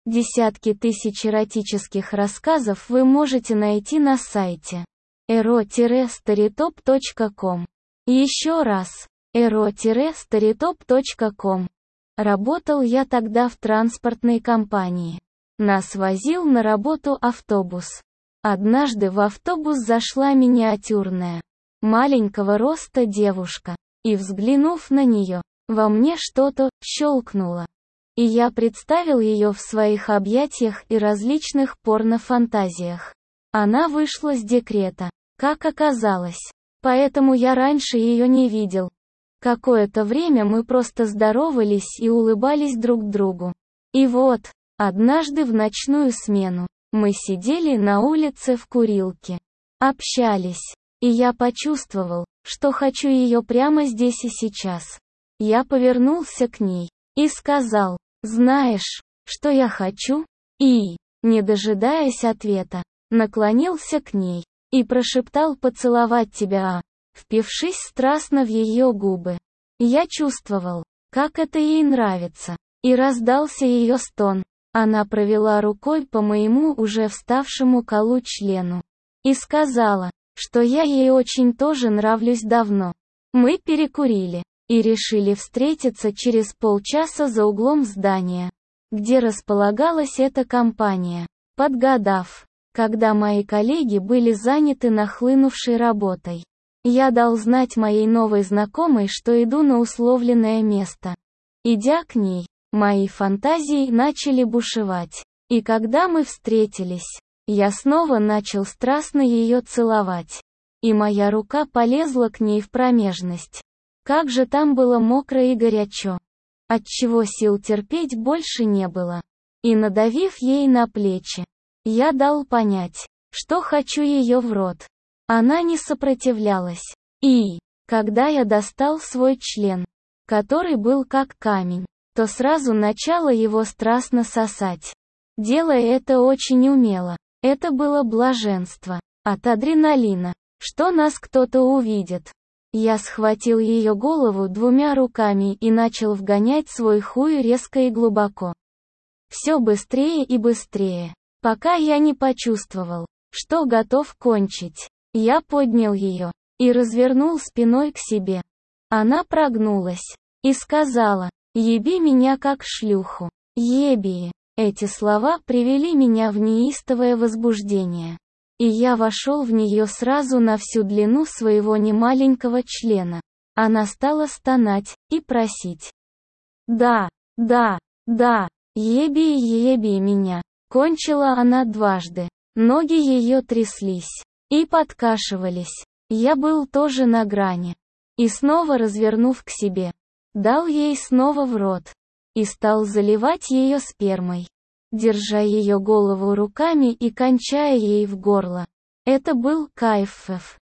Десятки тысяч эротических рассказов вы можете найти на сайте ero-storytop.com. Еще раз, ero-storytop.com. Работал я тогда в транспортной компании. Нас возил на работу автобус. Однажды в автобус зашла миниатюрная, маленького роста девушка, и, взглянув на нее, во мне что-то щелкнуло. И я представил ее в своих объятиях и различных порно-фантазиях. Она вышла с декрета, как оказалось. Поэтому я раньше ее не видел. Какое-то время мы просто здоровались и улыбались друг другу. И вот, однажды в ночную смену, мы сидели на улице в курилке. Общались. И я почувствовал, что хочу ее прямо здесь и сейчас. Я повернулся к ней и сказал: «Знаешь, что я хочу?» И, не дожидаясь ответа, наклонился к ней и прошептал: «Поцеловать тебя», впившись страстно в ее губы. Я чувствовал, как это ей нравится. И раздался ее стон. Она провела рукой по моему уже вставшему колу члену и сказала, что я ей очень тоже нравлюсь давно. Мы перекурили и решили встретиться через полчаса за углом здания, где располагалась эта компания, подгадав, когда мои коллеги были заняты нахлынувшей работой. Я дал знать моей новой знакомой, что иду на условленное место. Идя к ней, мои фантазии начали бушевать. И когда мы встретились, я снова начал страстно ее целовать. И моя рука полезла к ней в промежность. Как же там было мокро и горячо. Отчего сил терпеть больше не было. И надавив ей на плечи, я дал понять, что хочу ее в рот. Она не сопротивлялась. И, когда я достал свой член, который был как камень, то сразу начала его страстно сосать. Делая это очень умело. Это было блаженство. От адреналина, что нас кто-то увидит. Я схватил ее голову двумя руками и начал вгонять свой хуй резко и глубоко. Все быстрее и быстрее, пока я не почувствовал, что готов кончить. Я поднял ее и развернул спиной к себе. Она прогнулась и сказала: «Еби меня как шлюху». «Еби». Эти слова привели меня в неистовое возбуждение. И я вошел в нее сразу на всю длину своего немаленького члена. Она стала стонать и просить: «Да, да, да, еби, еби меня». Кончила она дважды. Ноги ее тряслись и подкашивались. Я был тоже на грани. И снова развернув к себе, дал ей снова в рот. И стал заливать ее спермой, держа ее голову руками и кончая ей в горло. Это был кайф.